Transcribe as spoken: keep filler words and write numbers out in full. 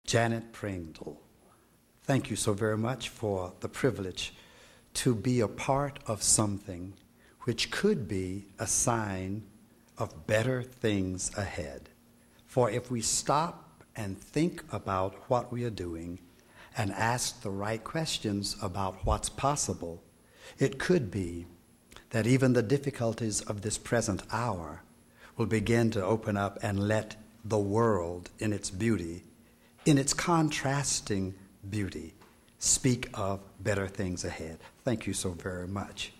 Janet Pringle, thank you so very much for the privilege to be a part of something which could be a sign of better things ahead. For if we stop and think about what we are doing and ask the right questions about what's possible, it could be that even the difficulties of this present hour will begin to open up and let the world in its beauty, in its contrasting beauty, speak of better things ahead. Thank you so very much.